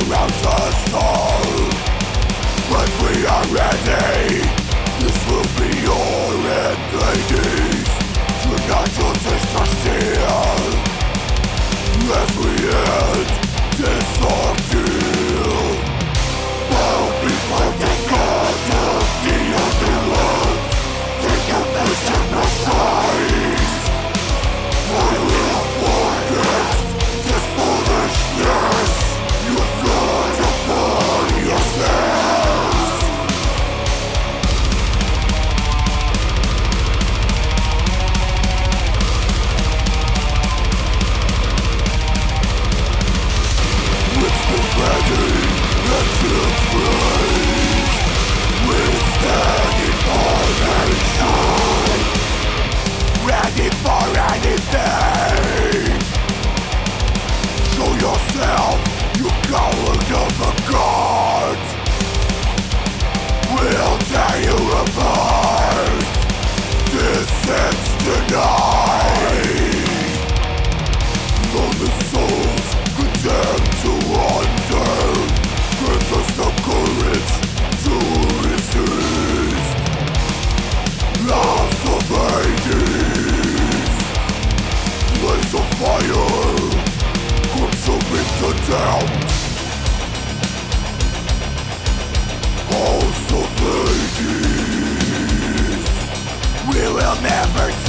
surrounds us all. But we are ready. This will be your end, ladies. Do not just steal as we end this ordeal. While people take out of the underworld, take a place in the size. I will forget this foolishness you brought upon yourselves. With the ready and to praise, we stand in formation, ready for anything. Show yourself, you coward of a god. We'll tear you apart. This ends tonight. Lonely souls condemned to wander, grant us the courage to resist. Lost of Hades, blaze of fire, consuming the damned. Host of Hades, we will never